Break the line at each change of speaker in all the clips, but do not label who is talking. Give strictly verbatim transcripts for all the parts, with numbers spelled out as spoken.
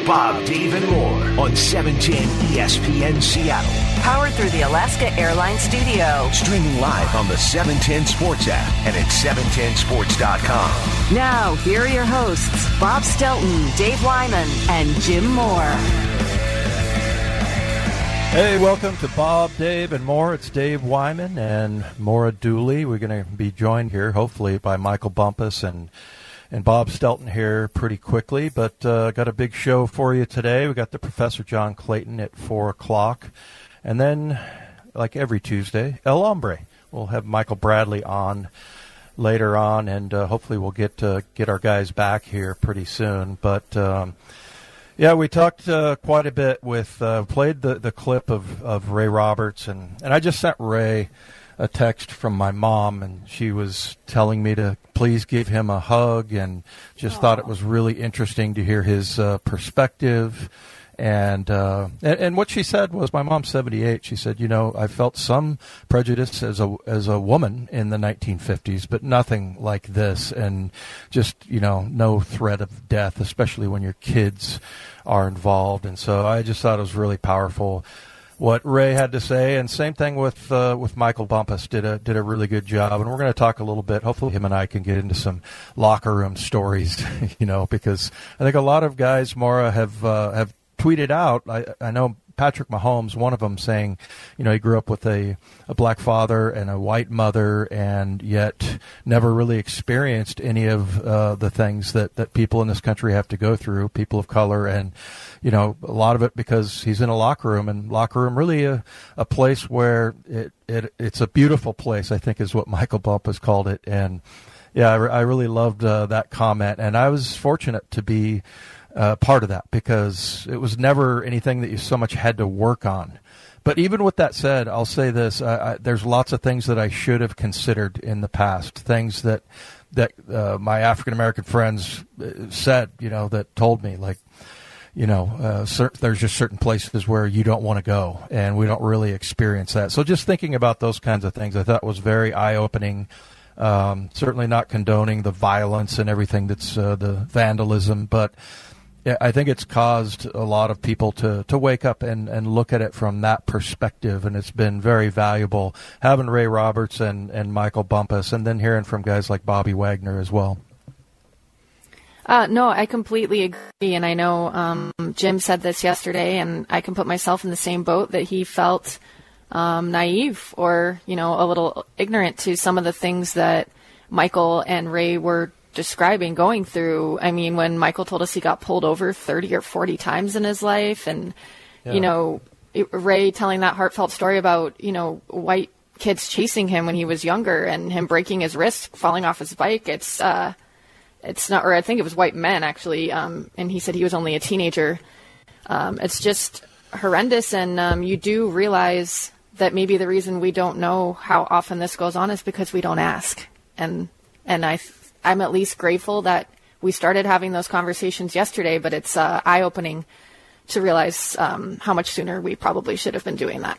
Bob, Dave, and more on seven ten E S P N Seattle.
Powered through the Alaska Airlines studio.
Streaming live on the seven ten Sports app and at seven ten sports dot com.
Now, here are your hosts, Bob Stelton, Dave Wyman, and Jim Moore.
Hey, welcome to Bob, Dave, and more. It's Dave Wyman and Maura Dooley. We're going to be joined here, hopefully, by Michael Bumpus and and Bob Stelton here pretty quickly. But uh, got a big show for you today. We got the Professor John Clayton at four o'clock. And then, like every Tuesday, El Hombre. We'll have Michael Bradley on later on, and uh, hopefully we'll get uh, get our guys back here pretty soon. But... Um, Yeah, we talked uh, quite a bit with, uh, played the, the clip of, of Ray Roberts, and, and I just sent Ray a text from my mom, and she was telling me to please give him a hug, and just Aww. Thought it was really interesting to hear his uh, perspective. And, uh, and and what she said was, my mom's seventy-eight. She said, you know, I felt some prejudice as a as a woman in the nineteen fifties, but nothing like this. And just, you know, no threat of death, especially when your kids are involved. And so I just thought it was really powerful what Ray had to say. And same thing with uh, with Michael Bumpus, did a did a really good job. And we're going to talk a little bit. Hopefully him and I can get into some locker room stories, you know, because I think a lot of guys, Maura, have uh, have tweeted out, I, I know Patrick Mahomes, one of them, saying, you know, he grew up with a, a black father and a white mother, and yet never really experienced any of uh, the things that, that people in this country have to go through, people of color, and, you know, a lot of it because he's in a locker room, and locker room really a, a place where it, it it's a beautiful place, I think is what Michael Bumpus called it. And, yeah, I, I really loved uh, that comment, and I was fortunate to be Uh, part of that, because it was never anything that you so much had to work on. But even with that said, I'll say this, uh, I, there's lots of things that I should have considered in the past, things that that uh, my African-American friends said, you know, that told me, like, you know, uh, cert- there's just certain places where you don't want to go, and we don't really experience that. So just thinking about those kinds of things I thought was very eye-opening. Um, certainly not condoning the violence and everything that's uh, the vandalism, but yeah, I think it's caused a lot of people to, to wake up and, and look at it from that perspective, and it's been very valuable having Ray Roberts and, and Michael Bumpus, and then hearing from guys like Bobby Wagner as well.
Uh, no, I completely agree, and I know um, Jim said this yesterday, and I can put myself in the same boat, that he felt um, naive or, you know, a little ignorant to some of the things that Michael and Ray were describing going through. I mean, when Michael told us he got pulled over thirty or forty times in his life, and, yeah. you know, it, Ray telling that heartfelt story about, you know, white kids chasing him when he was younger and him breaking his wrist, falling off his bike. It's, uh, it's not, or I think it was white men actually. Um, and he said he was only a teenager. Um, it's just horrendous. And, um, you do realize that maybe the reason we don't know how often this goes on is because we don't ask. And, and I, I'm at least grateful that we started having those conversations yesterday, but it's uh, eye-opening to realize um, how much sooner we probably should have been doing that.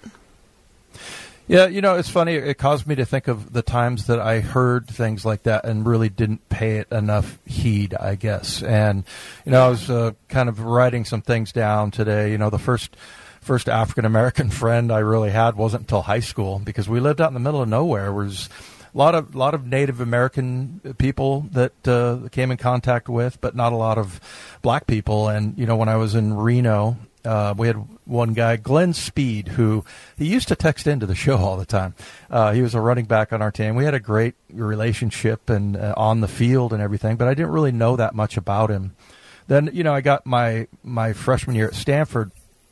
Yeah, you know, it's funny. It caused me to think of the times that I heard things like that and really didn't pay it enough heed, I guess. And, you know, I was uh, kind of writing some things down today. You know, the first first African-American friend I really had wasn't until high school, because we lived out in the middle of nowhere. It was A lot of lot of Native American people that uh, came in contact with, but not a lot of black people. And, you know, when I was in Reno, uh, we had one guy, Glenn Speed, who he used to text into the show all the time. Uh, he was a running back on our team. We had a great relationship and uh, on the field and everything, but I didn't really know that much about him. Then, you know, I got my, my freshman year at Stanford.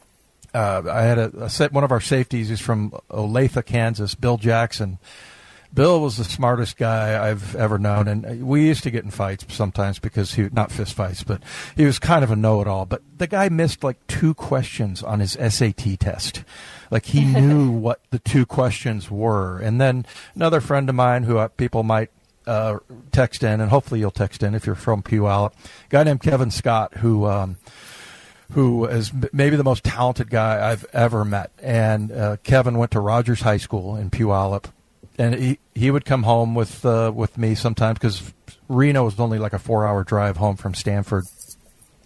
Uh, I had a, a set, one of our safeties is from Olathe, Kansas, Bill Jackson. Bill was the smartest guy I've ever known, and we used to get in fights sometimes because he, not fist fights, but he was kind of a know-it-all. But the guy missed like two questions on his S A T test. Like, he knew what the two questions were. And then another friend of mine who people might uh, text in, and hopefully you'll text in if you're from Puyallup, a guy named Kevin Scott, who um, who is maybe the most talented guy I've ever met. And uh, Kevin went to Rogers High School in Puyallup. And he, he would come home with uh, with me sometimes, because Reno was only like a four-hour drive home from Stanford.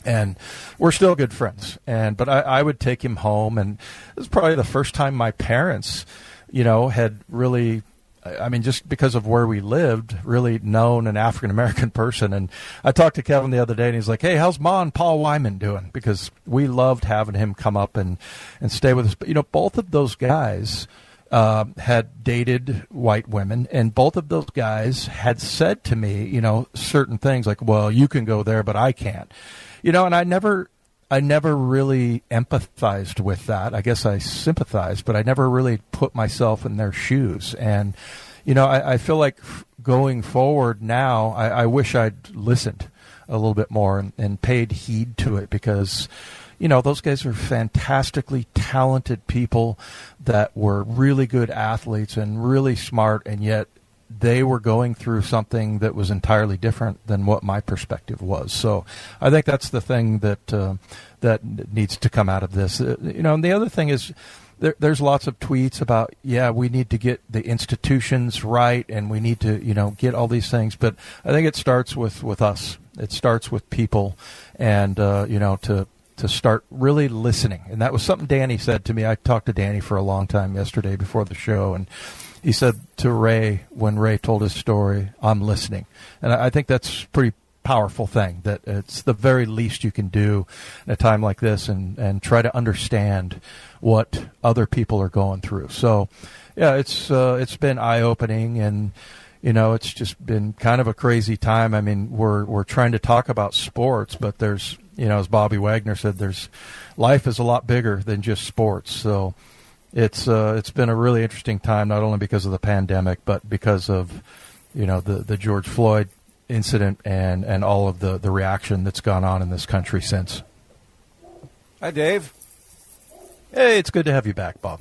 And we're still good friends. And but I, I would take him home, and it was probably the first time my parents, you know, had really, I mean, just because of where we lived, really known an African-American person. And I talked to Kevin the other day, and he's like, hey, how's Ma and Paul Wyman doing? Because we loved having him come up and, and stay with us. But, you know, both of those guys uh, had dated white women, and both of those guys had said to me, you know, certain things like, well, you can go there, but I can't. You know, and I never... I never really empathized with that. I guess I sympathized, but I never really put myself in their shoes. And, you know, I, I feel like going forward now, I, I wish I'd listened a little bit more and, and paid heed to it, because, you know, those guys are fantastically talented people that were really good athletes and really smart, and yet they were going through something that was entirely different than what my perspective was. So I think that's the thing that uh, that needs to come out of this. Uh, you know, and the other thing is there, there's lots of tweets about, yeah, we need to get the institutions right, and we need to, you know, get all these things. But I think it starts with, with us. It starts with people, and, uh, you know, to to start really listening. And that was something Danny said to me. I talked to Danny for a long time yesterday before the show, and he said to Ray, when Ray told his story, I'm listening. And I think that's a pretty powerful thing, that it's the very least you can do in a time like this, and, and try to understand what other people are going through. So, yeah, it's uh, it's been eye-opening, and, you know, it's just been kind of a crazy time. I mean, we're we're trying to talk about sports, but there's, you know, as Bobby Wagner said, there's life is a lot bigger than just sports. So It's uh, it's been a really interesting time, not only because of the pandemic, but because of, you know, the, the George Floyd incident and, and all of the, the reaction that's gone on in this country since.
Hi, Dave.
Hey, it's good to have you back, Bob.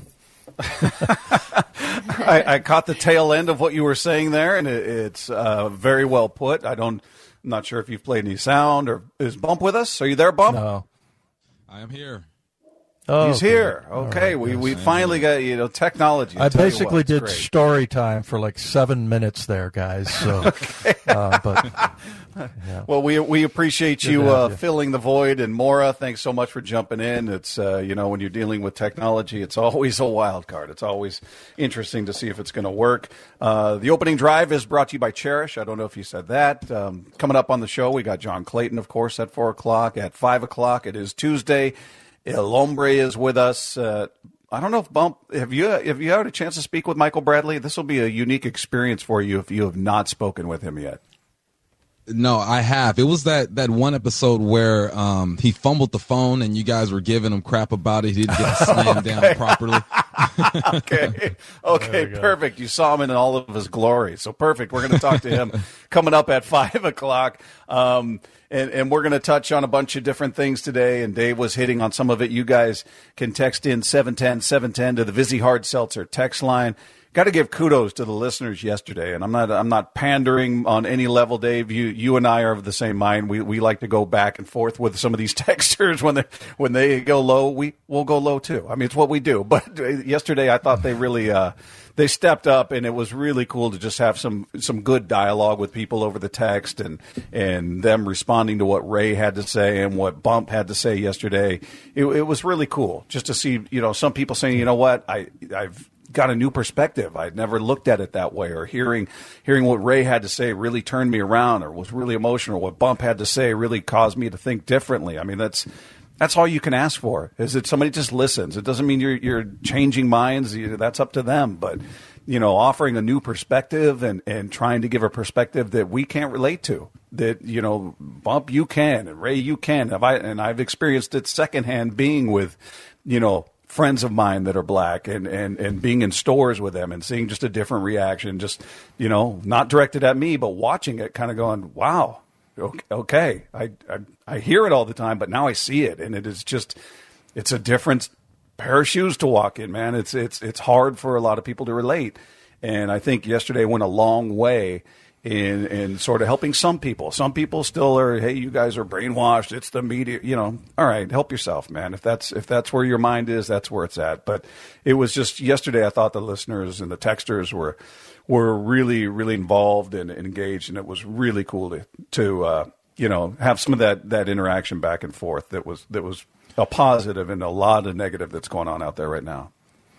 I, I caught the tail end of what you were saying there, and it, it's uh, very well put. I don't, I'm not sure if you've played any sound, or is Bump with us? Are you there, Bump?
No.
I am here.
Oh, He's
okay.
here. Okay,
right,
we,
yes.
we finally got, you know, technology.
I basically
what,
did
great.
story time for like seven minutes there, guys. So, okay. uh, but yeah.
Well, we we appreciate
Good
you, uh,
you
filling the void. And Maura, thanks so much for jumping in. It's uh, you know, when you're dealing with technology, it's always a wild card. It's always interesting to see if it's going to work. Uh, the opening drive is brought to you by Cherish. I don't know if you said that. Um, coming up on the show, we got John Clayton, of course, at four o'clock. At five o'clock, it is Tuesday. El Hombre is with us. Uh, I don't know if Bump, have you have you had a chance to speak with Michael Bradley? This will be a unique experience for you if you have not spoken with him yet.
No, I have. It was that, that one episode where um, he fumbled the phone and you guys were giving him crap about it. He didn't get slammed
okay.
down properly.
okay. Okay, perfect. You saw him in all of his glory. So perfect. We're going to talk to him coming up at five o'clock. Um, and, and we're going to touch on a bunch of different things today. And Dave was hitting on some of it. You guys can text in seven ten, seven ten to the Vizzy Hard Seltzer text line. Got to give kudos to the listeners yesterday, and I'm not I'm not pandering on any level, Dave. You you and I are of the same mind. We we like to go back and forth with some of these texters when they when they go low. We will go low too. I mean, it's what we do. But yesterday, I thought they really uh, they stepped up, and it was really cool to just have some some good dialogue with people over the text, and and them responding to what Ray had to say and what Bump had to say yesterday. It, it was really cool just to see, you know, some people saying, you know what, I I've got a new perspective. I'd never looked at it that way, or hearing hearing what Ray had to say really turned me around, or was really emotional. What Bump had to say really caused me to think differently. I mean, that's that's all you can ask for, is that somebody just listens. It doesn't mean you're you're changing minds. That's up to them. But, you know, offering a new perspective and, and trying to give a perspective that we can't relate to, that, you know, Bump, you can, and Ray, you can. Have I, and I've experienced it secondhand being with, you know, friends of mine that are black, and, and, and being in stores with them and seeing just a different reaction, just, you know, not directed at me, but watching it, kind of going, wow, okay, I, I I hear it all the time, but now I see it, and it is just, it's a different pair of shoes to walk in, man. It's it's it's hard for a lot of people to relate, and I think yesterday went a long way in in sort of helping some people. Some people still are, hey, you guys are brainwashed. It's the media, you know. All right, help yourself, man. If that's if that's where your mind is, that's where it's at. But it was just yesterday, I thought the listeners and the texters were were really, really involved and, and engaged, and it was really cool to to uh, you know, have some of that, that interaction back and forth that was that was a positive and a lot of negative that's going on out there right now.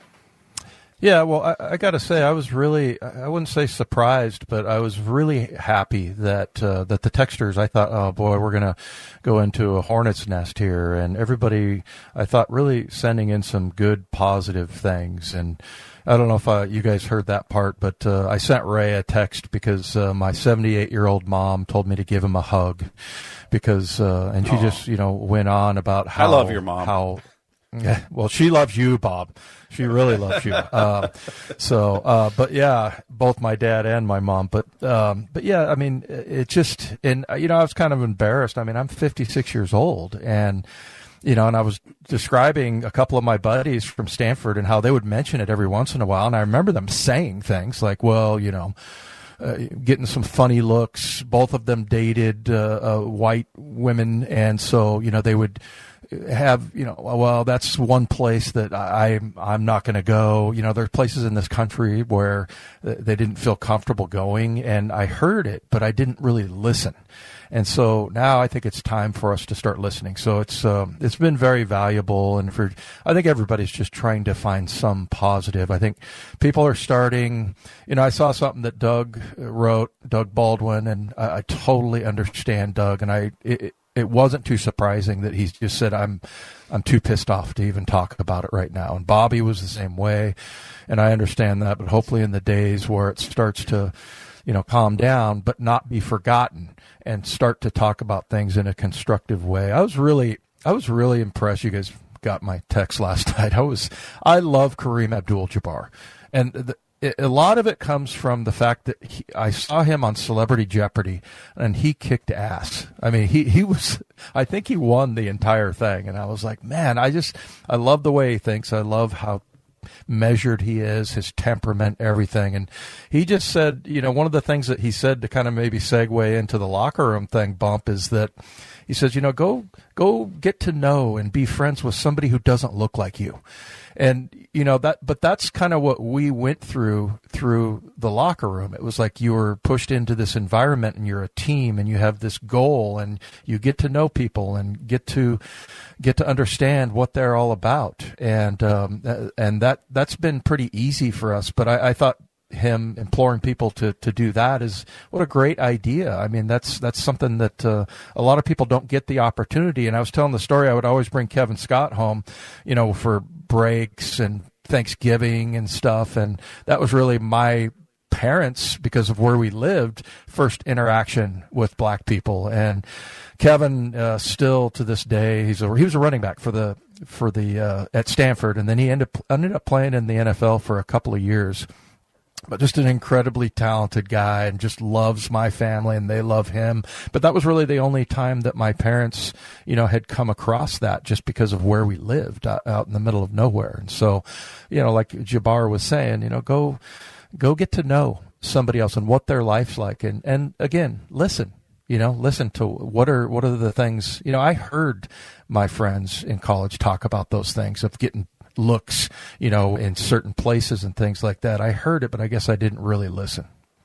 Yeah, well, I, I got to say, I was really, I wouldn't say surprised, but I was really happy that uh, that the texters, I thought, oh, boy, we're going to go into a hornet's nest here. And everybody, I thought, really sending in some good, positive things. And I don't know if uh, you guys heard that part, but uh, I sent Ray a text because uh, my seventy-eight-year-old mom told me to give him a hug because, uh, and she oh. just, you know, went on about how.
I love your mom.
How, yeah, well, she loves you, Bob. She really loves you. Uh, so, uh, but yeah, both my dad and my mom. But, um, but yeah, I mean, it just, and you know, I was kind of embarrassed. I mean, I'm fifty-six years old, and you know, and I was describing a couple of my buddies from Stanford and how they would mention it every once in a while, and I remember them saying things like, "Well, you know." Uh, getting some funny looks. Both of them dated uh, uh, white women, and so you know they would have you know well that's one place that I I'm not going to go. You know there are places in this country where they didn't feel comfortable going, and I heard it, but I didn't really listen. And so now I think it's time for us to start listening. So it's um, it's been very valuable, and for I think everybody's just trying to find some positive. I think people are starting. You know, I saw something that Doug wrote, Doug Baldwin, and I, I totally understand Doug. And I it, it wasn't too surprising that he just said, "I'm I'm too pissed off to even talk about it right now." And Bobby was the same way, and I understand that. But hopefully, in the days where it starts to you know, calm down, but not be forgotten and start to talk about things in a constructive way. I was really, I was really impressed. You guys got my text last night. I was, I love Kareem Abdul-Jabbar. And the, it, a lot of it comes from the fact that he, I saw him on Celebrity Jeopardy and he kicked ass. I mean, he, he was, I think he won the entire thing. And I was like, man, I just, I love the way he thinks. I love how measured he is, his temperament, everything. And he just said, you know, one of the things that he said to kind of maybe segue into the locker room thing, Bump, is that he says, you know, go go get to know and be friends with somebody who doesn't look like you. And, you know, that, but that's kind of what we went through through the locker room. It was like you were pushed into this environment and you're a team and you have this goal and you get to know people and get to get to understand what they're all about. And, um, and that, that's been pretty easy for us. But I, I thought him imploring people to, to do that is what a great idea. I mean, that's, that's something that, uh, a lot of people don't get the opportunity. And I was telling the story, I would always bring Kevin Scott home, you know, for breaks and Thanksgiving and stuff. And that was really my parents, because of where we lived, first interaction with black people. And Kevin, uh, still to this day, he's a, he was a running back for the, for the, uh, at Stanford. And then he ended up, ended up playing in the N F L for a couple of years. But just an incredibly talented guy and just loves my family and they love him. But that was really the only time that my parents, you know, had come across that, just because of where we lived out, out in the middle of nowhere. And so, you know, like Jabbar was saying, you know, go, go get to know somebody else and what their life's like. And, and again, listen, you know, listen to what are, what are the things, you know, I heard my friends in college talk about those things of getting looks, you know, in certain places and things like that. I heard it, but I guess I didn't really listen.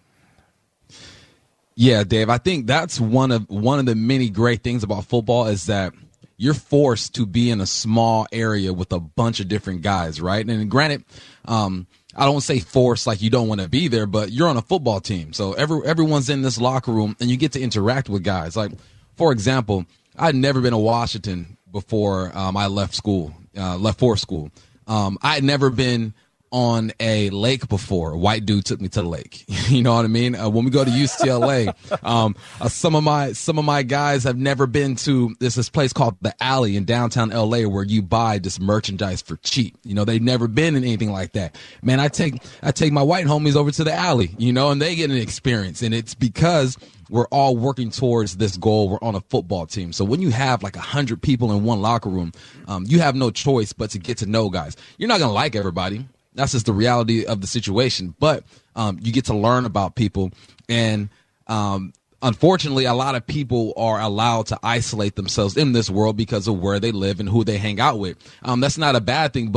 Yeah, Dave, I think that's one of one of the many great things about football is that you're forced to be in a small area with a bunch of different guys, right? And granted, um, I don't say forced like you don't want to be there, but you're on a football team. So every, everyone's in this locker room and you get to interact with guys. Like, for example, I'd never been to Washington before um, I left school. Uh, left for school. Um, I had never been on a lake before. A white dude took me to the lake. You know what I mean? Uh, when we go to U C L A, um, uh, some of my some of my guys have never been to this this place called the Alley in downtown L A where you buy this merchandise for cheap. You know, they've never been in anything like that. Man, I take I take my white homies over to the Alley, you know, and they get an experience, and it's because we're all working towards this goal. We're on a football team. So when you have like a hundred people in one locker room, um, you have no choice but to get to know guys. You're not going to like everybody. That's just the reality of the situation. But um, you get to learn about people. And um, unfortunately, a lot of people are allowed to isolate themselves in this world because of where they live and who they hang out with. Um, that's not a bad thing, but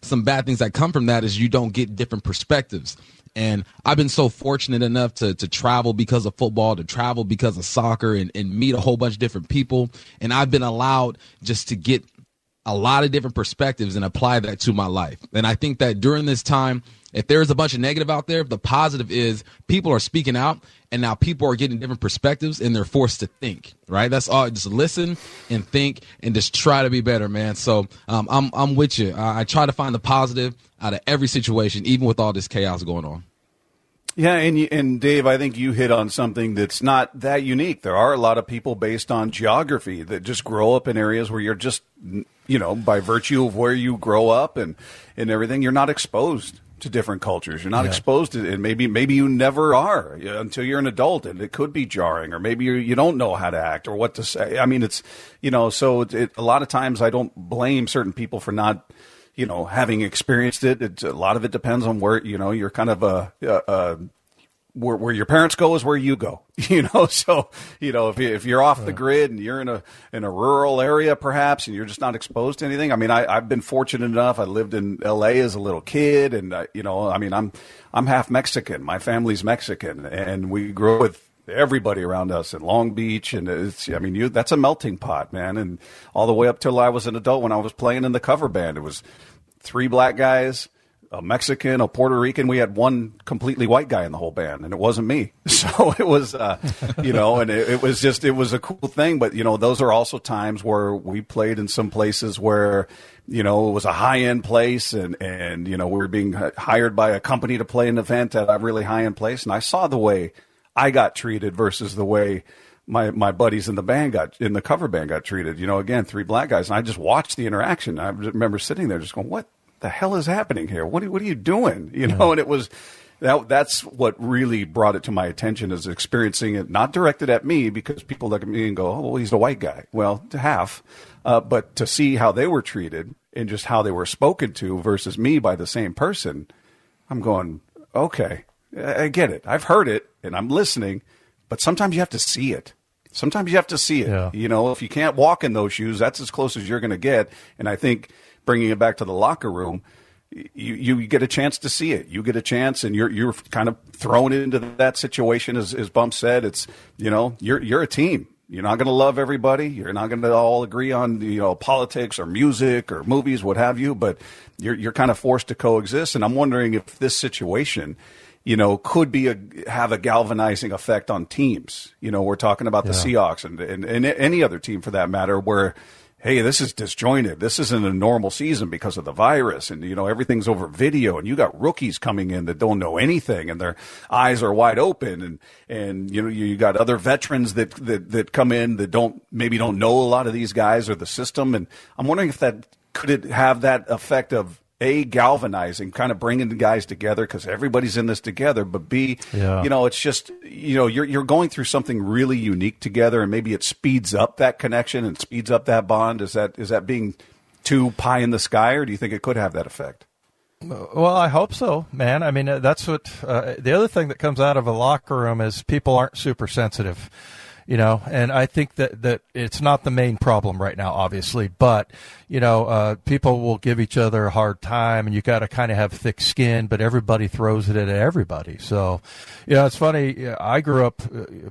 some bad things that come from that is you don't get different perspectives. And I've been so fortunate enough to to travel because of football, to travel because of soccer, and, and meet a whole bunch of different people. And I've been allowed just to get a lot of different perspectives and apply that to my life. And I think that during this time, if there's a bunch of negative out there, the positive is people are speaking out, and now people are getting different perspectives, and they're forced to think, right? That's all. Just listen and think and just try to be better, man. So um, I'm I'm with you. I, I try to find the positive out of every situation, even with all this chaos going on.
Yeah, and you, and Dave, I think you hit on something that's not that unique. There are a lot of people based on geography that just grow up in areas where you're just, you know, by virtue of where you grow up and, and everything, you're not exposed to different cultures. You're not yeah. exposed to it, and maybe maybe you never are until you're an adult, and it could be jarring, or maybe you you don't know how to act or what to say. I mean, it's, you know, so it, it, a lot of times I don't blame certain people for not, you know, having experienced it. It's, a lot of it depends on where, you know, you're kind of a, a, a where, where your parents go is where you go, you know. So, you know, if you, if you're off right. the grid and you're in a in a rural area perhaps, and you're just not exposed to anything. I mean, I, I've been fortunate enough. I lived in L A as a little kid, and I, you know, I mean, I'm I'm half Mexican. My family's Mexican, and we grew up with everybody around us in Long Beach, and it's, I mean, you, that's a melting pot, man. And all the way up till I was an adult, when I was playing in the cover band, it was three black guys, a Mexican, a Puerto Rican. We had one completely white guy in the whole band, and it wasn't me. So it was, uh, you know, and it, it was just, it was a cool thing. But, you know, those are also times where we played in some places where, you know, it was a high-end place, and, and, you know, we were being hired by a company to play an event at a really high-end place. And I saw the way I got treated versus the way my my buddies in the band got, in the cover band got treated. You know, again, three black guys, and I just watched the interaction. I remember sitting there just going, "What the hell is happening here? What are, what are you doing?" You know, yeah. And it was that that's what really brought it to my attention, is experiencing it, not directed at me, because people look at me and go, "Oh, well, he's a white guy." Well, to half, uh, but to see how they were treated and just how they were spoken to versus me by the same person, I'm going, okay. I get it. I've heard it, and I'm listening, but sometimes you have to see it. Sometimes you have to see it. Yeah. You know, if you can't walk in those shoes, that's as close as you're going to get. And I think bringing it back to the locker room, you, you get a chance to see it. You get a chance, and you're you're kind of thrown into that situation. As, as Bump said, it's, you know, you're you're a team. You're not going to love everybody. You're not going to all agree on, you know, politics or music or movies, what have you. But you're you're kind of forced to coexist. And I'm wondering if this situation, you know, could be a, have a galvanizing effect on teams. You know, we're talking about the yeah. Seahawks and, and, and any other team for that matter, where, hey, this is disjointed. This isn't a normal season because of the virus, and, you know, everything's over video, and you got rookies coming in that don't know anything, and their eyes are wide open, and, and, you know, you got other veterans that, that, that come in that don't, maybe don't know a lot of these guys or the system. And I'm wondering if that, could it have that effect of, A, galvanizing, kind of bringing the guys together because everybody's in this together, but B, yeah. you know, it's just, you know, you're you're going through something really unique together, and maybe it speeds up that connection and speeds up that bond. Is that is that being too pie in the sky, or do you think it could have that effect?
Well, I hope so, man. I mean, that's what uh, the other thing that comes out of a locker room is people aren't super sensitive. You know, and I think that, that it's not the main problem right now, obviously, but, you know, uh, people will give each other a hard time, and you got to kind of have thick skin, but everybody throws it at everybody. So, you know, it's funny. I grew up uh,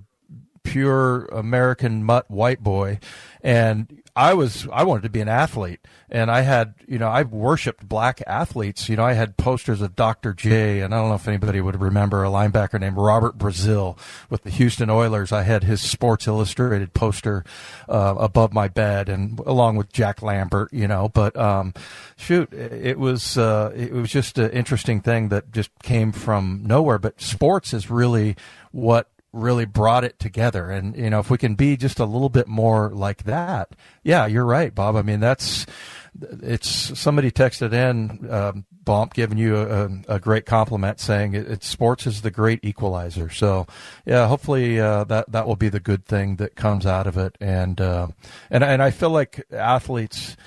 pure American mutt white boy, and I was, I wanted to be an athlete, and I had, you know, I worshiped black athletes. You know, I had posters of Doctor J, and I don't know if anybody would remember a linebacker named Robert Brazil with the Houston Oilers. I had his Sports Illustrated poster uh, above my bed, and along with Jack Lambert, you know, but um, shoot, it was, uh, it was just an interesting thing that just came from nowhere. But sports is really what really brought it together. And, you know, if we can be just a little bit more like that, yeah, you're right, Bob. I mean, that's, it's, somebody texted in, um, Bump, giving you a, a great compliment, saying it, it's sports is the great equalizer. So, yeah, hopefully, uh, that, that will be the good thing that comes out of it. And, uh, and, and I feel like athletes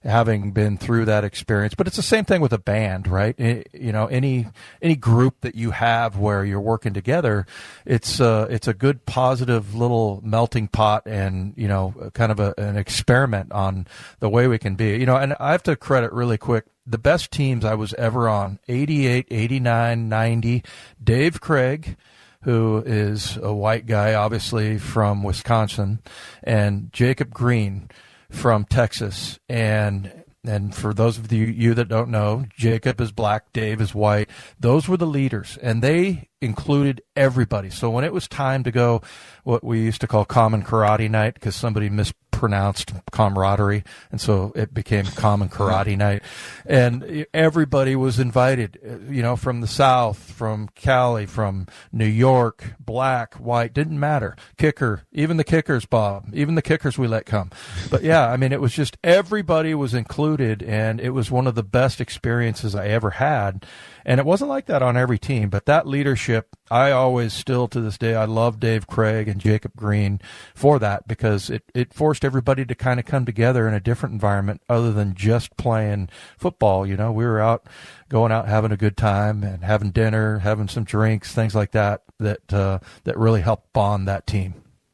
having been through that experience. But it's the same thing with a band, right? It, you know, any any group that you have where you're working together, it's uh, it's a good positive little melting pot, and you know, kind of a, an experiment on the way we can be. You know, and I have to credit really quick the best teams I was ever on: eighty-eight, eighty-nine, ninety. Dave Craig, who is a white guy, obviously from Wisconsin, and Jacob Green from Texas. And and for those of you, you that don't know, Jacob is black, Dave is white. Those were the leaders, and they included everybody. So when it was time to go what we used to call common karate night, because somebody mispronounced camaraderie, and so it became common karate night, and everybody was invited, you know, from the South, from Cali, from New York, black, white, didn't matter. Kicker, even the kickers, Bob, even the kickers we let come. But yeah, I mean, it was just everybody was included, and it was one of the best experiences I ever had. And it wasn't like that on every team, but that leadership, I always still to this day, I love Dave Craig and Jacob Green for that, because it, it forced everybody to kind of come together in a different environment other than just playing football. You know, we were out, going out, having a good time and having dinner, having some drinks, things like that, that, uh, that really helped bond that team.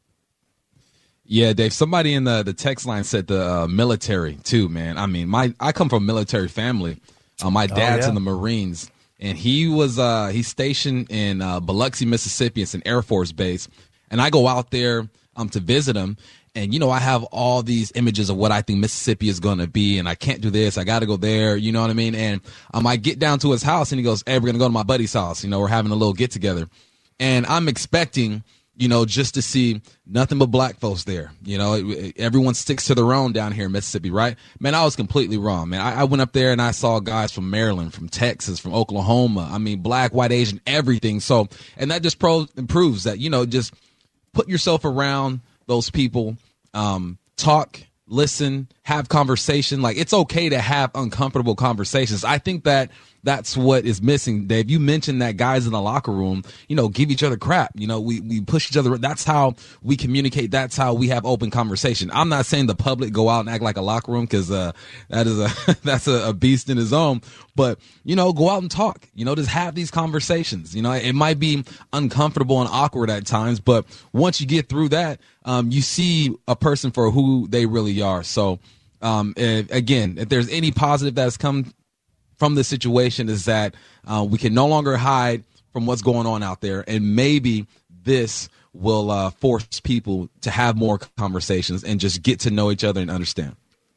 Yeah, Dave, somebody in the, the text line said the uh, military too, man. I mean, my, I come from a military family. Uh, my dad's
oh, yeah.
in the Marines. And he was uh, he's stationed in uh, Biloxi, Mississippi. It's an Air Force base. And I go out there um, to visit him. And, you know, I have all these images of what I think Mississippi is going to be. And I can't do this. I got to go there. You know what I mean? And um, I get down to his house and he goes, hey, we're going to go to my buddy's house. You know, we're having a little get together. And I'm expecting, you know, just to see nothing but black folks there. You know, everyone sticks to their own down here in Mississippi, right? Man, I was completely wrong, man. I, I went up there and I saw guys from Maryland, from Texas, from Oklahoma. I mean, black, white, Asian, everything. So, and that just pro- proves that, you know, just put yourself around those people, um, talk, listen, have conversation. Like, it's okay to have uncomfortable conversations. I think that that's what is missing, Dave. You mentioned that guys in the locker room, you know, give each other crap. You know, we, we push each other. That's how we communicate. That's how we have open conversation. I'm not saying the public go out and act like a locker room, because uh, that is a that's a, a beast in his own. But, you know, go out and talk. You know, just have these conversations. You know, it might be uncomfortable and awkward at times, but once you get through that, um, you see a person for who they really are. So, um, if, again, if there's any positive that has come from the situation, is that uh, we can no longer hide from what's going on out there, and maybe this will uh, force people to have more conversations and just get to know each other and understand.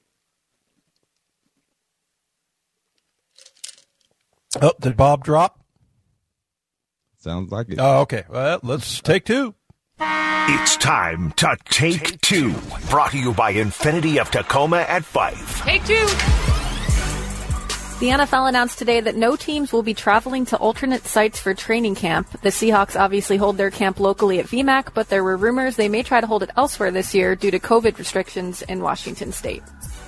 Oh, did Bob drop?
Sounds like it.
Oh, okay. Well, let's take two.
It's time to take two. Brought to you by Infinity of Tacoma at Fife.
Take two. The N F L announced today that no teams will be traveling to alternate sites for training camp. The Seahawks obviously hold their camp locally at V MAC, but there were rumors they may try to hold it elsewhere this year due to COVID restrictions in Washington State.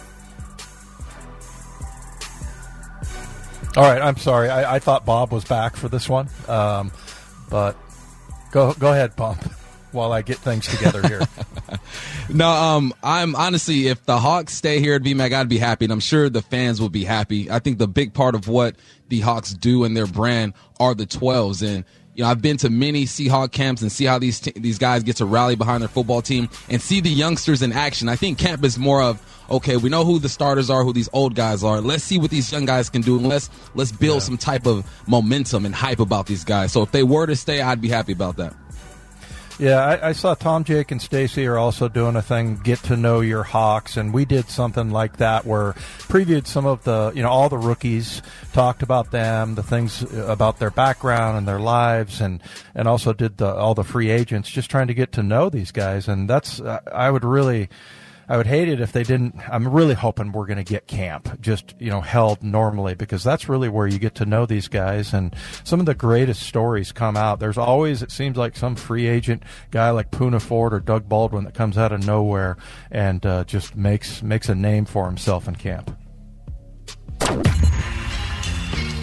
All right, I'm sorry. I, I thought Bob was back for this one, um, but go go ahead, Bump, while I get things together here.
No, um, I'm honestly, if the Hawks stay here at V MAC, I'd be happy, and I'm sure the fans will be happy. I think the big part of what the Hawks do in their brand are the twelves, and you know, I've been to many Seahawk camps and see how these t- these guys get to rally behind their football team and see the youngsters in action. I think camp is more of, okay, we know who the starters are, who these old guys are. Let's see what these young guys can do, and let's let's build yeah. some type of momentum and hype about these guys. So if they were to stay, I'd be happy about that.
Yeah, I, I saw Tom, Jake, and Stacy are also doing a thing, Get to Know Your Hawks, and we did something like that where previewed some of the, you know, all the rookies, talked about them, the things about their background and their lives, and, and also did the, all the free agents, just trying to get to know these guys. And that's, I would really, I would hate it if they didn't. I'm really hoping we're going to get camp just, you know, held normally, because that's really where you get to know these guys. And some of the greatest stories come out. There's always, it seems like, some free agent guy like Poona Ford or Doug Baldwin that comes out of nowhere and uh, just makes makes a name for himself in camp.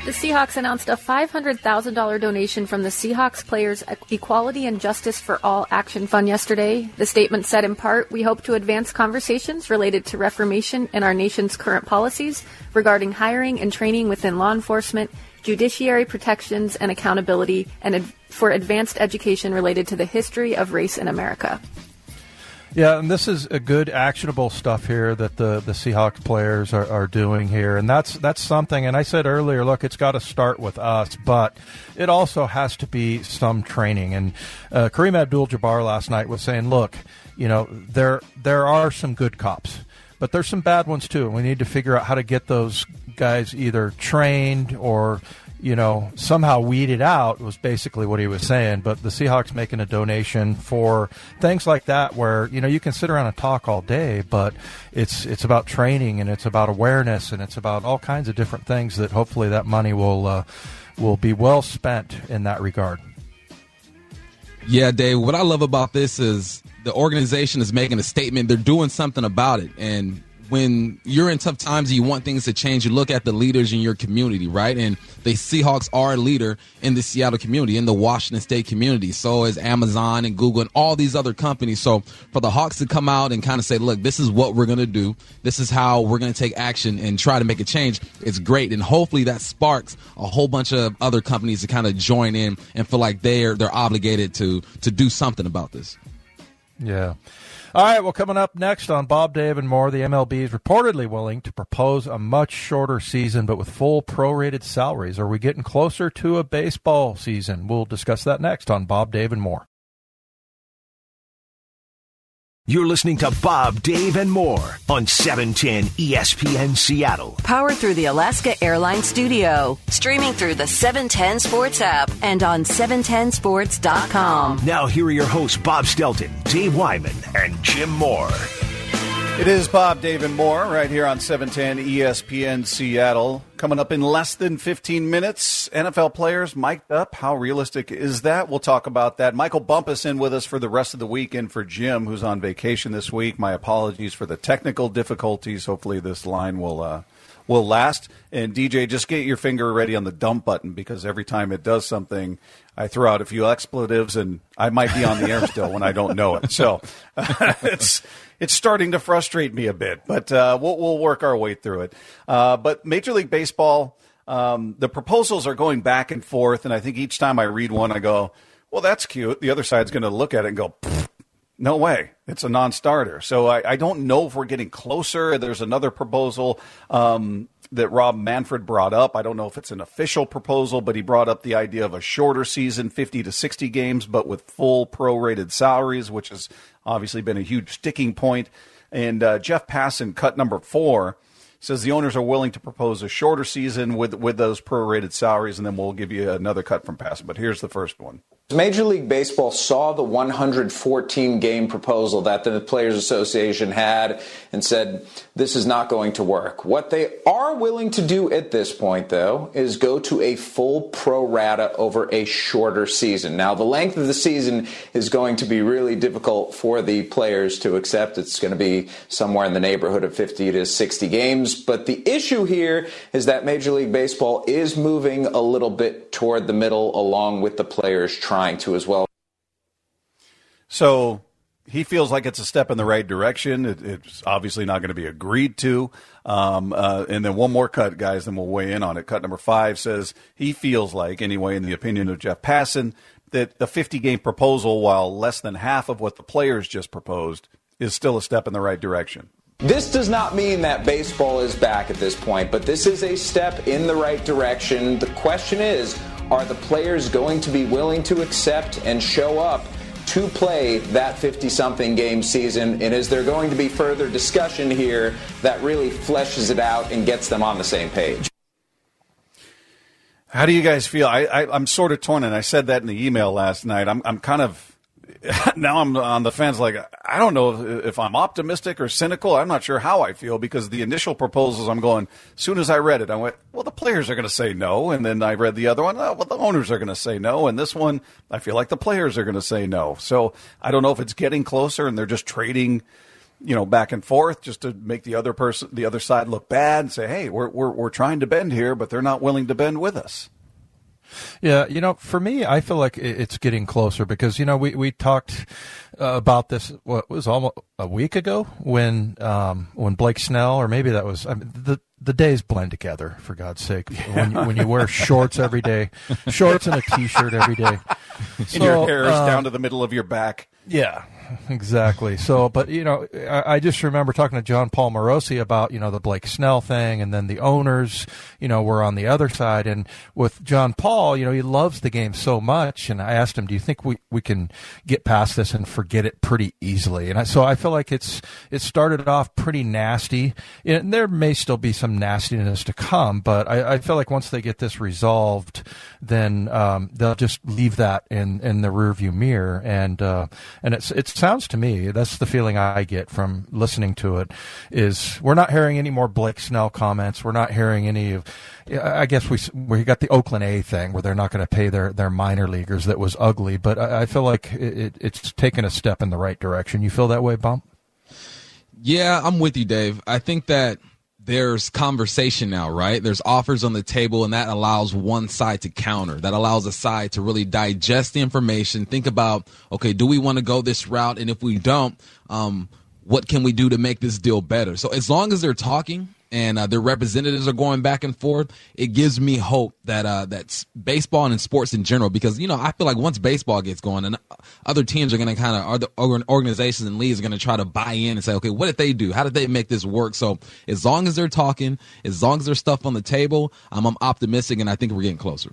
The Seahawks announced a five hundred thousand dollars donation from the Seahawks Players Equality and Justice for All Action Fund yesterday. The statement said, in part, we hope to advance conversations related to reformation in our nation's current policies regarding hiring and training within law enforcement, judiciary protections and accountability, and ad- for advanced education related to the history of race in America.
Yeah, and this is a good actionable stuff here that the, the Seahawks players are, are doing here. And that's that's something, and I said earlier, look, it's got to start with us, but it also has to be some training. And uh, Kareem Abdul-Jabbar last night was saying, look, you know, there there are some good cops, but there's some bad ones too. And we need to figure out how to get those guys either trained or, you know, somehow weeded out, was basically what he was saying. But the Seahawks making a donation for things like that where, you know, you can sit around and talk all day, but it's it's about training and it's about awareness and it's about all kinds of different things that hopefully that money will uh, will be well spent in that regard.
Yeah, Dave, what I love about this is the organization is making a statement. They're doing something about it. And when you're in tough times and you want things to change, you look at the leaders in your community, right? And the Seahawks are a leader in the Seattle community, in the Washington State community. So is Amazon and Google and all these other companies. So for the Hawks to come out and kind of say, look, this is what we're going to do. This is how we're going to take action and try to make a change. It's great. And hopefully that sparks a whole bunch of other companies to kind of join in and feel like they're they're obligated to to do something about this.
Yeah. All right, well, coming up next on Bob, Dave, and More, the M L B is reportedly willing to propose a much shorter season, but with full prorated salaries. Are we getting closer to a baseball season? We'll discuss that next on Bob, Dave, and More.
You're listening to Bob, Dave, and More on seven ten E S P N Seattle.
Powered through the Alaska Airlines Studio. Streaming through the seven ten Sports app and on seven ten sports dot com.
Now here are your hosts, Bob Stelton, Dave Wyman, and Jim Moore.
It is Bob, Dave, and More right here on seven ten E S P N Seattle. Coming up in less than fifteen minutes, N F L players mic'd up. How realistic is that? We'll talk about that. Michael Bumpus in with us for the rest of the weekend for Jim, who's on vacation this week. My apologies for the technical difficulties. Hopefully this line will uh, will last. And D J, just get your finger ready on the dump button, because every time it does something, I throw out a few expletives, and I might be on the air still when I don't know it. So uh, it's it's starting to frustrate me a bit, but uh, we'll, we'll work our way through it. Uh, but Major League Baseball, um, the proposals are going back and forth, and I think each time I read one, I go, well, that's cute. The other side's going to look at it and go, no way. It's a non-starter. So I, I don't know if we're getting closer. There's another proposal um, that Rob Manfred brought up. I don't know if it's an official proposal, but he brought up the idea of a shorter season, fifty to sixty games, but with full prorated salaries, which has obviously been a huge sticking point. And uh, Jeff Passan, cut number four, says the owners are willing to propose a shorter season with, with those prorated salaries, and then we'll give you another cut from Passan. But here's the first one.
Major League Baseball saw the one hundred fourteen game proposal that the Players Association had and said, this is not going to work. What they are willing to do at this point, though, is go to a full pro rata over a shorter season. Now, the length of the season is going to be really difficult for the players to accept. It's going to be somewhere in the neighborhood of fifty to sixty games. But the issue here is that Major League Baseball is moving a little bit toward the middle, along with the players trying to as well.
So he feels like it's a step in the right direction. It, it's obviously not going to be agreed to. Um, uh, and then one more cut, guys, then we'll weigh in on it. Cut number five says he feels like, anyway, in the opinion of Jeff Passan, that the fifty-game proposal, while less than half of what the players just proposed, is still a step in the right direction.
This does not mean that baseball is back at this point, but this is a step in the right direction. The question is, are the players going to be willing to accept and show up to play that fifty-something game season? And is there going to be further discussion here that really fleshes it out and gets them on the same page?
How do you guys feel? I, I, I'm sort of torn, and I said that in the email last night. I'm, I'm kind of... Now I'm on the fence, like, I don't know if, if I'm optimistic or cynical. I'm not sure how I feel, because the initial proposals, I'm going, as soon as I read it, I went, well, the players are going to say no. And then I read the other one, oh, well, the owners are going to say no. And this one, I feel like the players are going to say no. So I don't know if it's getting closer and they're just trading you know, back and forth just to make the other person, the other side look bad and say, hey, we're, we're, we're trying to bend here, but they're not willing to bend with us.
Yeah, you know, for me, I feel like it's getting closer because, you know, we, we talked uh, about this, what was almost a week ago when um, when Blake Snell, or maybe that was, I mean, the the days blend together, for God's sake. When you, when you wear shorts every day, shorts and a T-shirt every day.
And so, your hair is um, down to the middle of your back.
Yeah. Exactly. So, but, you know, I, I just remember talking to John Paul Morosi about, you know, the Blake Snell thing, and then the owners, you know, were on the other side. And with John Paul, you know, he loves the game so much. And I asked him, do you think we, we can get past this and forget it pretty easily? And I, so I feel like it's, it started off pretty nasty. And there may still be some nastiness to come, but I, I feel like once they get this resolved, then um, they'll just leave that in, in the rearview mirror. And, uh, and it's, it's, sounds to me, that's the feeling I get from listening to it, is we're not hearing any more Blake Snell comments. We're not hearing any of, I guess we we got the Oakland A thing where they're not going to pay their, their minor leaguers. That was ugly, but I, I feel like it, it's taken a step in the right direction. You feel that way, Bump?
Yeah, I'm with you, Dave. I think that there's conversation now, right? There's offers on the table, and that allows one side to counter. That allows a side to really digest the information, think about, okay, do we want to go this route? And if we don't, um, what can we do to make this deal better? So as long as they're talking and uh, their representatives are going back and forth, it gives me hope that uh, that's baseball and in sports in general, because, you know, I feel like once baseball gets going and other teams are going to kind of, other organizations and leagues are going to try to buy in and say, okay, what did they do? How did they make this work? So as long as they're talking, as long as there's stuff on the table, um, I'm optimistic, and I think we're getting closer.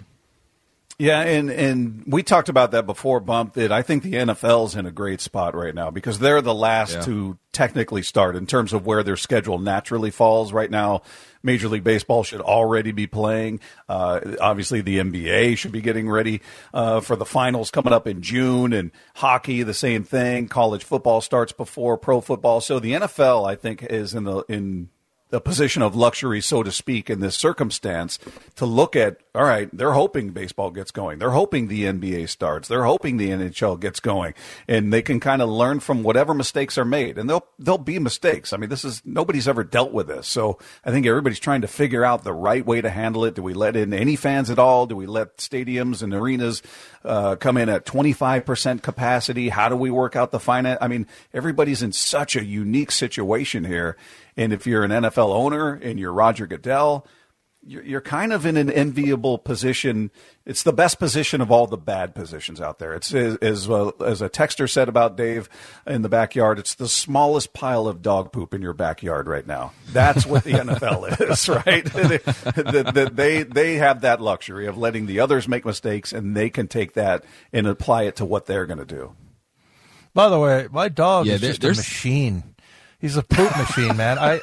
Yeah, and, and we talked about that before, Bump, that I think the N F L's in a great spot right now because they're the last yeah. to technically start in terms of where their schedule naturally falls. Right now, Major League Baseball should already be playing. Uh, obviously, the N B A should be getting ready uh, for the finals coming up in June, and hockey, the same thing. College football starts before pro football. So the N F L, I think, is in the in the position of luxury, so to speak, in this circumstance to look at, all right, they're hoping baseball gets going. They're hoping the N B A starts. They're hoping the N H L gets going. And they can kind of learn from whatever mistakes are made. And they'll, they'll be mistakes. I mean, this is, nobody's ever dealt with this. So I think everybody's trying to figure out the right way to handle it. Do we let in any fans at all? Do we let stadiums and arenas uh, come in at twenty-five percent capacity? How do we work out the finance? I mean, everybody's in such a unique situation here. And if you're an N F L owner and you're Roger Goodell, you're, you're kind of in an enviable position. It's the best position of all the bad positions out there. It's as as, uh, as a texter said about Dave in the backyard. It's the smallest pile of dog poop in your backyard right now. That's what the N F L is, right? they, they they have that luxury of letting the others make mistakes, and they can take that and apply it to what they're going to do.
By the way, my dog
yeah,
is just
there's...
a machine. He's a poop machine, man. I,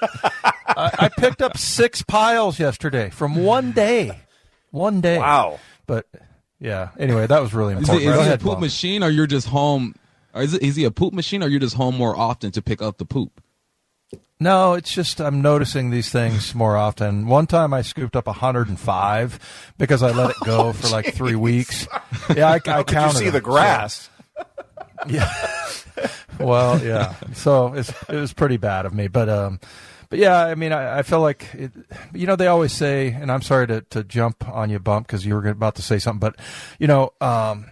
I I picked up six piles yesterday from one day. One day.
Wow.
But, yeah, anyway, that was really important.
Is, it, is
he
he a poop machine, or you're just home? Or is, it, is he a poop machine, or you're just home more often to pick up the poop?
No, it's just I'm noticing these things more often. One time I scooped up one hundred five because I let it go oh, for like geez. three weeks. Yeah, I, I counted.
Did you see
them,
the grass?
So. Yeah. Well, yeah. So it's, it was pretty bad of me, but um, but yeah. I mean, I, I feel like it, you know, they always say, and I'm sorry to, to jump on you, Bump, because you were about to say something, but you know, um,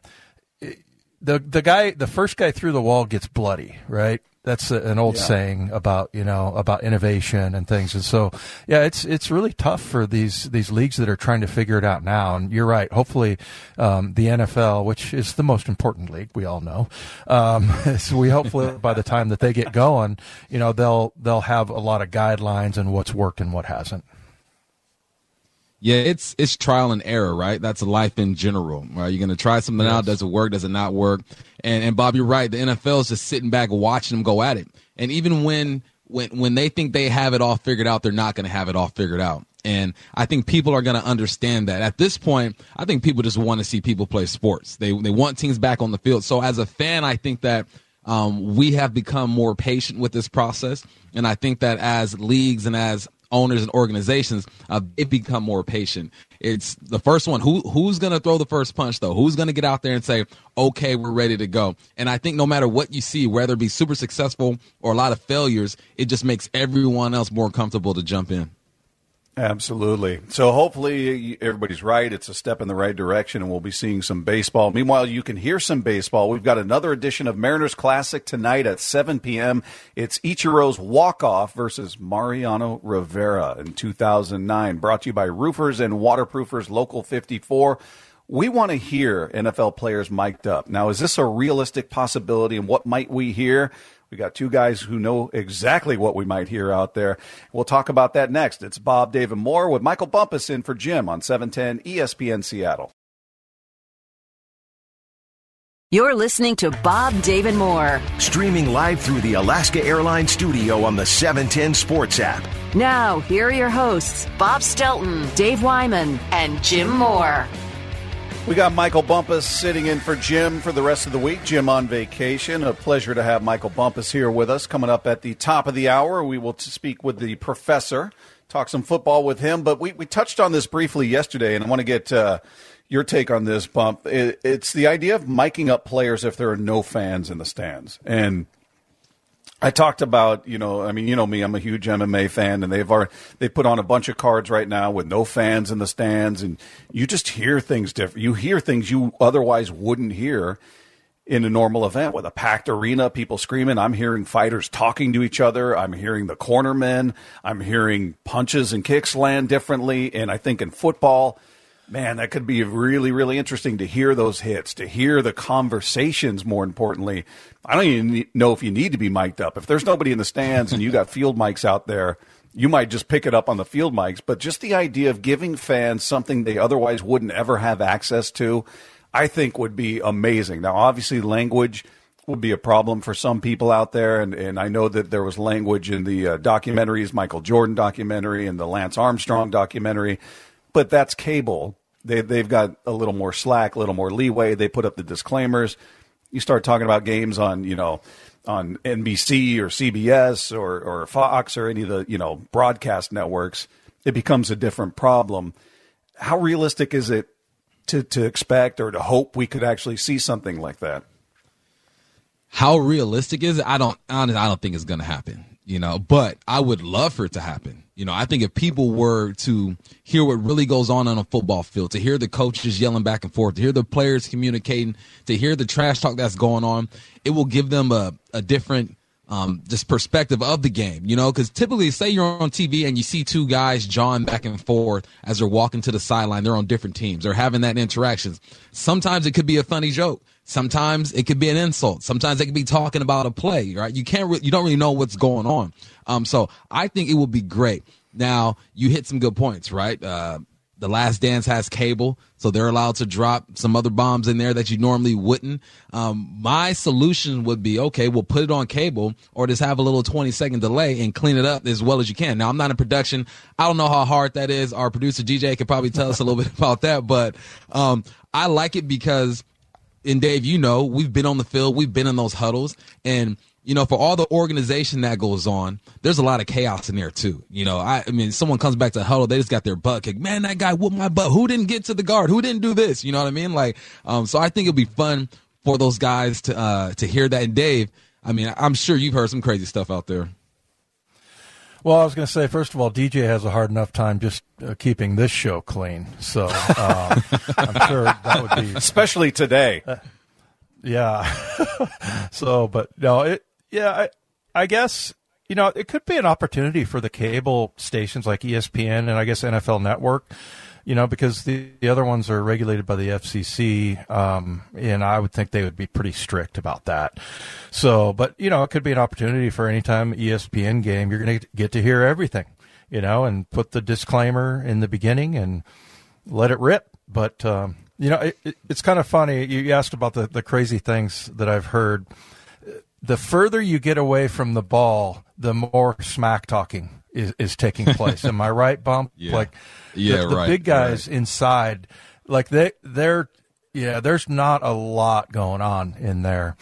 the the guy, the first guy through the wall gets bloody, right? That's a, an old yeah. saying about, you know, about innovation and things. And so, yeah, it's it's really tough for these these leagues that are trying to figure it out now. And you're right. Hopefully, um, the N F L, which is the most important league, we all know, um, so we hopefully by the time that they get going, you know, they'll they'll have a lot of guidelines on what's worked and what hasn't.
Yeah, it's it's trial and error, right? That's life in general, right? You're going to try something yes. out. Does it work? Does it not work? And, and Bob, you're right. The N F L is just sitting back watching them go at it. And even when when when they think they have it all figured out, they're not going to have it all figured out. And I think people are going to understand that. At this point, I think people just want to see people play sports. They they want teams back on the field. So as a fan, I think that um, we have become more patient with this process. And I think that as leagues and as owners and organizations, uh, they become more patient. It's the first one. Who who's going to throw the first punch, though? Who's going to get out there and say, okay, we're ready to go? And I think no matter what you see, whether it be super successful or a lot of failures, it just makes everyone else more comfortable to jump in.
Absolutely. So hopefully everybody's right. It's a step in the right direction, and we'll be seeing some baseball. Meanwhile, you can hear some baseball. We've got another edition of Mariners Classic tonight at seven p.m. It's Ichiro's walk-off versus Mariano Rivera in two thousand nine, brought to you by Roofers and Waterproofers Local fifty-four. We want to hear N F L players mic'd up. Now, is this a realistic possibility, and what might we hear? We got two guys who know exactly what we might hear out there. We'll talk about that next. It's Bob, Dave, and Moore with Michael Bumpus in for Jim on seven ten E S P N Seattle.
You're listening to Bob, Dave, and Moore.
Streaming live through the Alaska Airlines studio on the seven ten Sports app.
Now, here are your hosts, Bob Stelton, Dave Wyman, and Jim Moore.
We got Michael Bumpus sitting in for Jim for the rest of the week. Jim on vacation. A pleasure to have Michael Bumpus here with us. Coming up at the top of the hour, we will speak with the professor, talk some football with him. But we, we touched on this briefly yesterday, and I want to get uh, your take on this, Bump. It, it's the idea of miking up players if there are no fans in the stands. And I talked about, you know, I mean, you know me, I'm a huge M M A fan, and they've already, they put on a bunch of cards right now with no fans in the stands, and you just hear things different. You hear things you otherwise wouldn't hear in a normal event with a packed arena, people screaming. I'm hearing fighters talking to each other. I'm hearing the cornermen. I'm hearing punches and kicks land differently. And I think in football, man, that could be really, really interesting to hear those hits, to hear the conversations, more importantly. I don't even know if you need to be mic'd up. If there's nobody in the stands and you got field mics out there, you might just pick it up on the field mics. But just the idea of giving fans something they otherwise wouldn't ever have access to, I think would be amazing. Now, obviously, language would be a problem for some people out there, and, and I know that there was language in the uh, documentaries, Michael Jordan documentary and the Lance Armstrong documentary, but that's cable. They, they've got a little more slack, a little more leeway. They put up the disclaimers. You start talking about games on, you know, on N B C or C B S or, or Fox or any of the, you know, broadcast networks, it becomes a different problem. How realistic is it to, to expect or to hope we could actually see something like that?
How realistic is it? I don't, honestly, I don't think it's going to happen, you know, but I would love for it to happen. You know, I think if people were to hear what really goes on on a football field, to hear the coaches yelling back and forth, to hear the players communicating, to hear the trash talk that's going on, it will give them a, a different um, just perspective of the game, you know, because typically say you're on T V and you see two guys jawing back and forth as they're walking to the sideline. They're on different teams. They're having that interactions. Sometimes it could be a funny joke. Sometimes it could be an insult. Sometimes they could be talking about a play, right? You can't, re- you don't really know what's going on. Um, so I think it would be great. Now, you hit some good points, right? Uh, The Last Dance has cable, so they're allowed to drop some other bombs in there that you normally wouldn't. Um, my solution would be, okay, we'll put it on cable or just have a little twenty-second delay and clean it up as well as you can. Now, I'm not in production. I don't know how hard that is. Our producer, G J, could probably tell us a little bit about that, but um, I like it because, and Dave, you know, we've been on the field, we've been in those huddles, and you know, for all the organization that goes on, there's a lot of chaos in there too. You know, I, I mean, someone comes back to the huddle, they just got their butt kicked. Man, that guy whooped my butt. Who didn't get to the guard? Who didn't do this? You know what I mean? Like, um, so I think it'd be fun for those guys to uh, to hear that. And Dave, I mean, I'm sure you've heard some crazy stuff out there.
Well, I was going to say, first of all, D J has a hard enough time just uh, keeping this show clean. So um, I'm sure that would be
especially today.
Uh, yeah. so, but no, it. Yeah, I, I guess, you know, it could be an opportunity for the cable stations like E S P N and I guess N F L Network, you know, because the, the other ones are regulated by the F C C, um, and I would think they would be pretty strict about that. So, but, you know, it could be an opportunity for any time E S P N game, you're going to get to hear everything, you know, and put the disclaimer in the beginning and let it rip. But, um, you know, it, it, it's kind of funny. You asked about the, the crazy things that I've heard. The further you get away from the ball, the more smack talking is, is taking place. Am I right, Bump?
Yeah.
Like,
yeah,
the, the
right,
big guys
right.
inside, like they, they're, yeah, there's not a lot going on in there.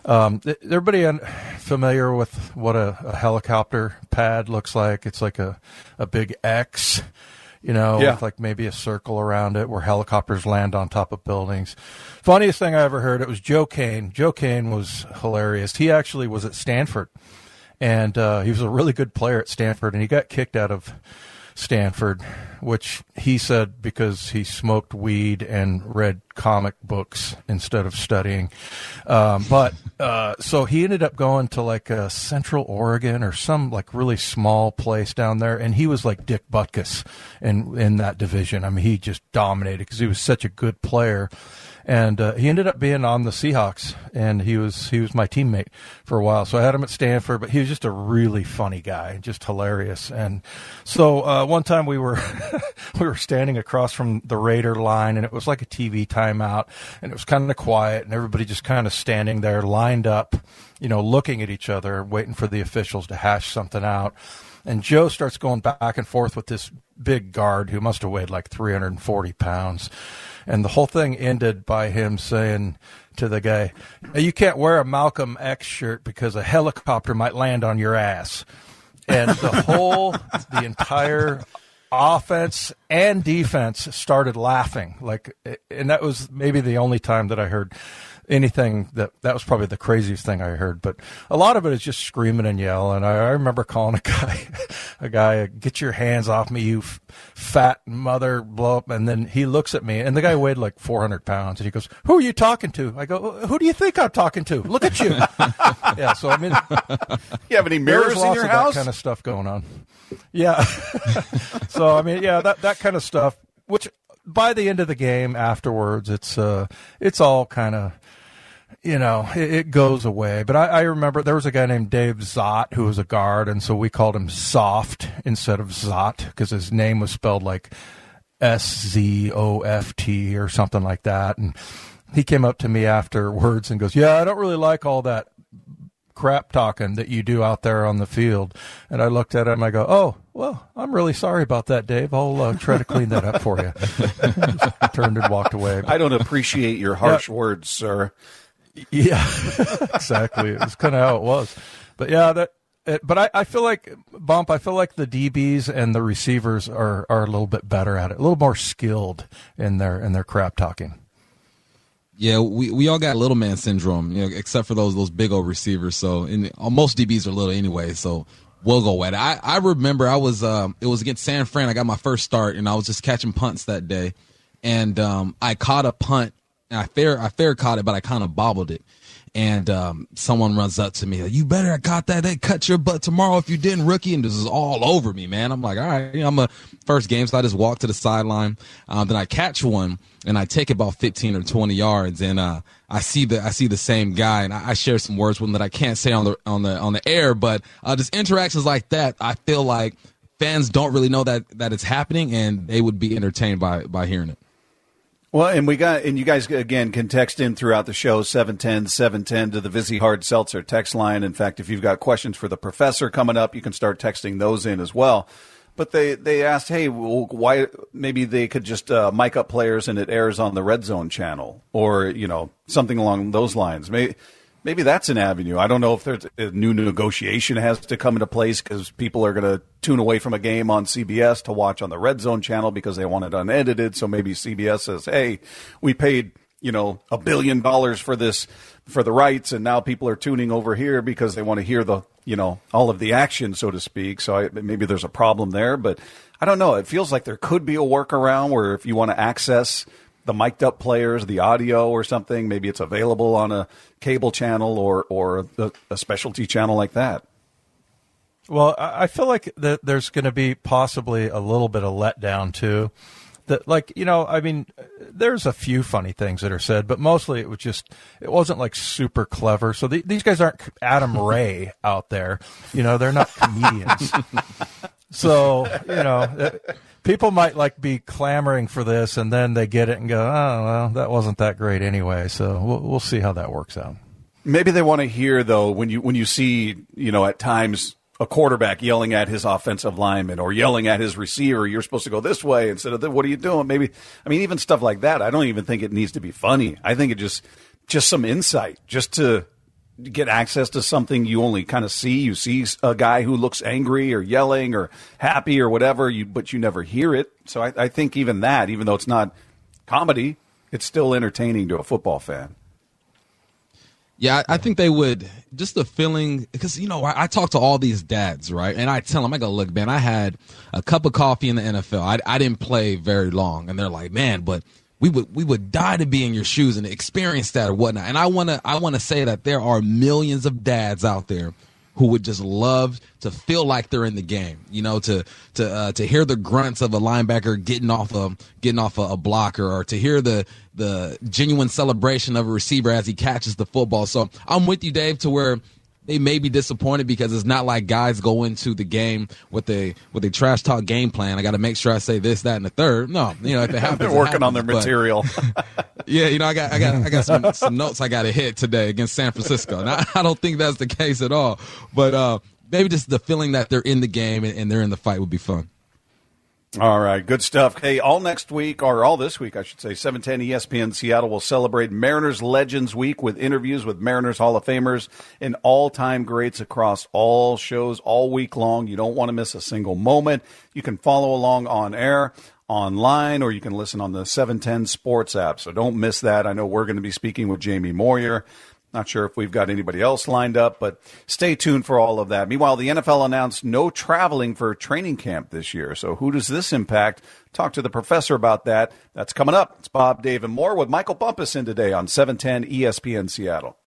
Um, th- everybody un- familiar with what a, a helicopter pad looks like? It's like a, a big X, you know,
yeah.
with like maybe a circle around it where helicopters land on top of buildings. Funniest thing I ever heard, it was Joe Kane. Joe Kane was hilarious. He actually was at Stanford, and uh, he was a really good player at Stanford, and he got kicked out of Stanford, which he said because he smoked weed and read comic books instead of studying. Um, but uh, so he ended up going to like uh, Central Oregon or some like really small place down there, and he was like Dick Butkus in in that division. I mean, he just dominated because he was such a good player. And uh, he ended up being on the Seahawks, and he was he was my teammate for a while. So I had him at Stanford, but he was just a really funny guy, just hilarious. And so uh, one time we were we were standing across from the Raider line, and it was like a T V timeout, and it was kind of quiet, and everybody just kind of standing there, lined up, you know, looking at each other, waiting for the officials to hash something out. And Joe starts going back and forth with this big guard who must have weighed like three hundred forty pounds. And the whole thing ended by him saying to the guy, you can't wear a Malcolm X shirt because a helicopter might land on your ass. And the whole, the entire offense and defense started laughing. Like, and that was maybe the only time that I heard anything that that was probably the craziest thing I heard. But a lot of it is just screaming and yelling. I, I remember calling a guy, a guy, get your hands off me, you f- fat mother, blow up. And then he looks at me, and the guy weighed like four hundred pounds, and he goes, who are you talking to? I go, who do you think I'm talking to? Look at you. Yeah. So I mean,
you have any mirrors in your
of
house?
That kind of stuff going on. Yeah. So I mean, yeah, that that kind of stuff. Which by the end of the game, afterwards, it's uh, it's all kind of. You know, it, it goes away. But I, I remember there was a guy named Dave Zott who was a guard, and so we called him Soft instead of Zott because his name was spelled like S Z O F T or something like that. And he came up to me afterwards and goes, yeah, I don't really like all that crap talking that you do out there on the field. And I looked at him and I go, oh, well, I'm really sorry about that, Dave. I'll uh, try to clean that up for you. Just turned and walked away.
I don't appreciate your harsh yeah. words, sir.
Yeah, exactly. It was kind of how it was. But yeah, that. It, but I, I feel like, Bump, I feel like the D Bs and the receivers are, are a little bit better at it, a little more skilled in their in their crap talking.
Yeah, we, we all got little man syndrome, you know, except for those those big old receivers. So in, most D Bs are little anyway, so we'll go at it. I, I remember I was um, it was against San Fran. I got my first start, and I was just catching punts that day. And um, I caught a punt. And I fair I fair caught it, but I kind of bobbled it. And um, someone runs up to me, like, you better have caught that. They cut your butt tomorrow if you didn't, rookie. And this is all over me, man. I'm like, all right, you know, I'm a first game, so I just walk to the sideline. Um, then I catch one, and I take about fifteen or twenty yards, and uh, I see the I see the same guy, and I, I share some words with him that I can't say on the on the on the air. But uh, just interactions like that, I feel like fans don't really know that that it's happening, and they would be entertained by by hearing it.
Well, and we got, and you guys, again, can text in throughout the show, seven ten, seven ten to the Vizzy Hard Seltzer text line. In fact, if you've got questions for the professor coming up, you can start texting those in as well. But they, they asked, hey, well, why, maybe they could just uh, mic up players and it airs on the Red Zone channel or, you know, something along those lines. Maybe, maybe that's an avenue. I don't know if there's a new negotiation has to come into place because people are going to tune away from a game on C B S to watch on the Red Zone channel because they want it unedited. So maybe C B S says, hey, we paid, you know, a billion dollars for this, for the rights, and now people are tuning over here because they want to hear the, you know, all of the action, so to speak. So I, maybe there's a problem there, but I don't know. It feels like there could be a workaround where if you want to access the mic'd up players, the audio or something, maybe it's available on a cable channel or, or a, a specialty channel like that.
Well, I feel like that there's going to be possibly a little bit of letdown too. That, like, you know, I mean, there's a few funny things that are said, but mostly it was just, it wasn't like super clever. So the, these guys aren't Adam Ray out there, you know, they're not comedians. So, you know, people might like be clamoring for this, and then they get it and go, oh, well, that wasn't that great anyway. So we'll, we'll see how that works out.
Maybe they want to hear, though, when you when you see, you know, at times a quarterback yelling at his offensive lineman or yelling at his receiver, you're supposed to go this way instead of, what are you doing? Maybe, I mean, even stuff like that, I don't even think it needs to be funny. I think it just, just some insight, just to, get access to something you only kind of see. You see a guy who looks angry or yelling or happy or whatever, you, but you never hear it. So I, I think even that, even though it's not comedy, it's still entertaining to a football fan.
Yeah, I think they would, just the feeling, because, you know, I, I talk to all these dads, right? And I tell them, I go, look, man, I had a cup of coffee in the N F L. I, I didn't play very long. And they're like, man, but we would we would die to be in your shoes and experience that or whatnot. And I want to I want to say that there are millions of dads out there who would just love to feel like they're in the game, you know, to to uh, to hear the grunts of a linebacker getting off a getting off a, a blocker, or to hear the the genuine celebration of a receiver as he catches the football. So I'm with you, Dave, to where they may be disappointed because it's not like guys go into the game with a with a trash talk game plan. I got to make sure I say this, that, and the third. No, you know, if it happens,
they're working
happens,
on their material.
Yeah, you know, I got I got I got some, some notes I got to hit today against San Francisco. And I, I don't think that's the case at all. But uh, maybe just the feeling that they're in the game and, and they're in the fight would be fun.
All right, good stuff. Hey, all next week, or all this week, I should say, seven ten E S P N Seattle will celebrate Mariners Legends Week with interviews with Mariners Hall of Famers and all-time greats across all shows all week long. You don't want to miss a single moment. You can follow along on air, online, or you can listen on the seven ten Sports app. So don't miss that. I know we're going to be speaking with Jamie Moyer. Not sure if we've got anybody else lined up, but stay tuned for all of that. Meanwhile, the N F L announced no traveling for training camp this year. So who does this impact? Talk to the professor about that. That's coming up. It's Bob, Dave, and more with Michael Bumpus in today on seven ten E S P N Seattle.